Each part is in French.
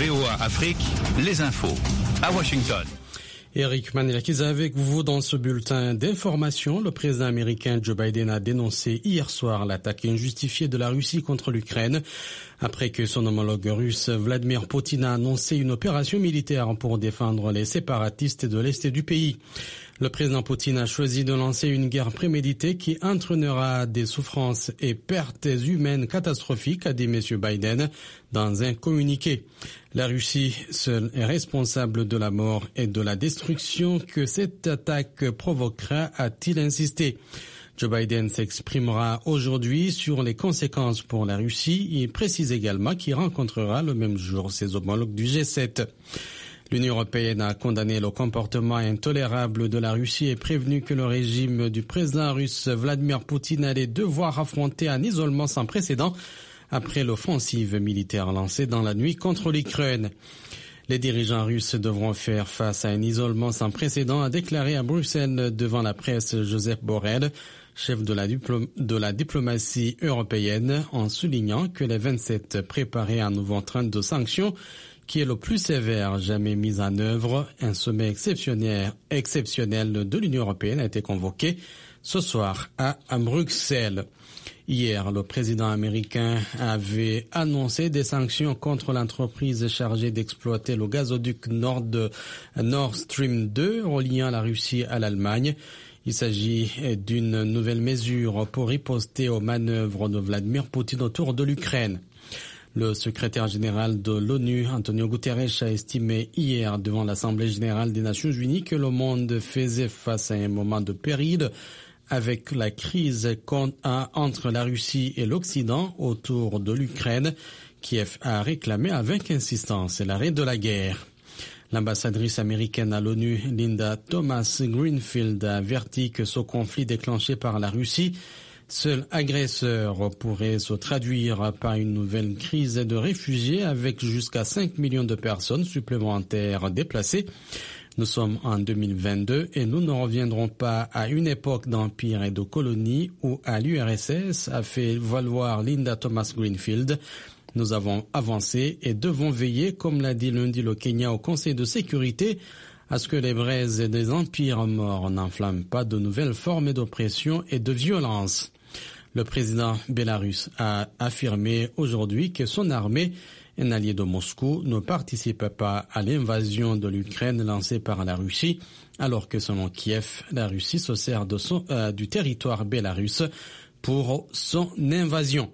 VOA Afrique, les infos. À Washington. Eric Manilakis avec vous dans ce bulletin d'information. Le président américain Joe Biden a dénoncé hier soir l'attaque injustifiée de la Russie contre l'Ukraine après que son homologue russe Vladimir Poutine a annoncé une opération militaire pour défendre les séparatistes de l'Est du pays. Le président Poutine a choisi de lancer une guerre préméditée qui entraînera des souffrances et pertes humaines catastrophiques, a dit M. Biden dans un communiqué. La Russie seule est responsable de la mort et de la destruction que cette attaque provoquera, a-t-il insisté. Joe Biden s'exprimera aujourd'hui sur les conséquences pour la Russie. Il précise également qu'il rencontrera le même jour ses homologues du G7. L'Union européenne a condamné le comportement intolérable de la Russie et prévenu que le régime du président russe Vladimir Poutine allait devoir affronter un isolement sans précédent après l'offensive militaire lancée dans la nuit contre l'Ukraine. Les dirigeants russes devront faire face à un isolement sans précédent, a déclaré à Bruxelles devant la presse Joseph Borrell, chef de la diplomatie européenne, en soulignant que les 27 préparaient un nouveau train de sanctions qui est le plus sévère jamais mis en œuvre. Un sommet exceptionnel de l'Union européenne a été convoqué ce soir à Bruxelles. Hier, le président américain avait annoncé des sanctions contre l'entreprise chargée d'exploiter le gazoduc Nord Stream 2 reliant la Russie à l'Allemagne. Il s'agit d'une nouvelle mesure pour riposter aux manœuvres de Vladimir Poutine autour de l'Ukraine. Le secrétaire général de l'ONU, Antonio Guterres, a estimé hier devant l'Assemblée générale des Nations unies que le monde faisait face à un moment de péril avec la crise entre la Russie et l'Occident autour de l'Ukraine. Kiev a réclamé avec insistance l'arrêt de la guerre. L'ambassadrice américaine à l'ONU, Linda Thomas-Greenfield, a averti que ce conflit déclenché par la Russie, seul agresseur, pourrait se traduire par une nouvelle crise de réfugiés avec jusqu'à 5 millions de personnes supplémentaires déplacées. Nous sommes en 2022 et nous ne reviendrons pas à une époque d'empire et de colonie ou à l'URSS, a fait valoir Linda Thomas-Greenfield. Nous avons avancé et devons veiller, comme l'a dit lundi le Kenya au Conseil de sécurité, à ce que les braises des empires morts n'enflamment pas de nouvelles formes d'oppression et de violence. Le président bélarusse a affirmé aujourd'hui que son armée, un allié de Moscou, ne participe pas à l'invasion de l'Ukraine lancée par la Russie, alors que selon Kiev, la Russie se sert du territoire bélarusse pour son invasion.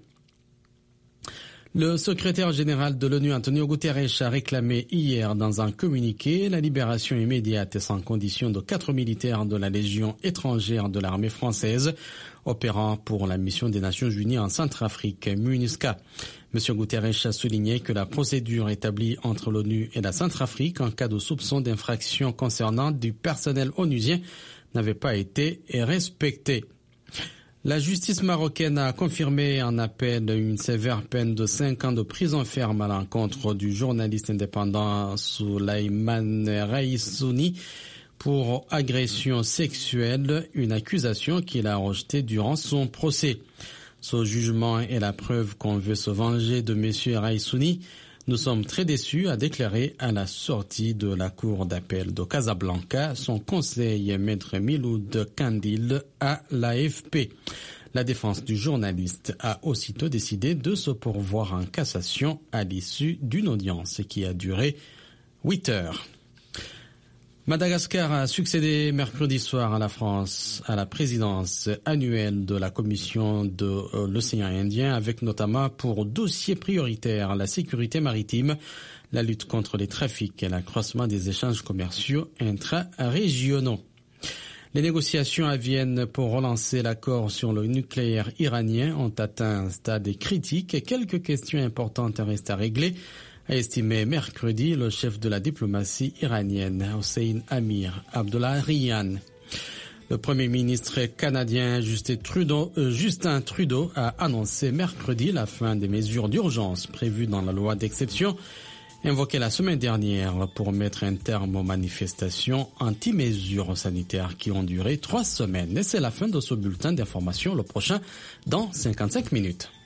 Le secrétaire général de l'ONU, Antonio Guterres, a réclamé hier dans un communiqué la libération immédiate et sans condition de 4 militaires de la Légion étrangère de l'armée française opérant pour la mission des Nations Unies en Centrafrique, MINUSCA. M. Guterres a souligné que la procédure établie entre l'ONU et la Centrafrique en cas de soupçon d'infraction concernant du personnel onusien n'avait pas été respectée. La justice marocaine a confirmé en appel une sévère peine de 5 ans de prison ferme à l'encontre du journaliste indépendant Souleymane Raissouni pour agression sexuelle, une accusation qu'il a rejetée durant son procès. Ce jugement est la preuve qu'on veut se venger de M. Raissouni. Nous sommes très déçus, a déclaré à la sortie de la cour d'appel de Casablanca son conseil maître Miloud Kandil à l'AFP. La défense du journaliste a aussitôt décidé de se pourvoir en cassation à l'issue d'une audience qui a duré 8 heures. Madagascar a succédé mercredi soir à la France à la présidence annuelle de la Commission de l'océan Indien avec notamment pour dossier prioritaire la sécurité maritime, la lutte contre les trafics et l'accroissement des échanges commerciaux intra-régionaux. Les négociations à Vienne pour relancer l'accord sur le nucléaire iranien ont atteint un stade critique et quelques questions importantes restent à régler, a estimé mercredi le chef de la diplomatie iranienne, Hossein Amir Abdollahian. Le Premier ministre canadien Justin Trudeau a annoncé mercredi la fin des mesures d'urgence prévues dans la loi d'exception invoquée la semaine dernière pour mettre un terme aux manifestations anti-mesures sanitaires qui ont duré 3 semaines. Et c'est la fin de ce bulletin d'information, le prochain dans 55 minutes.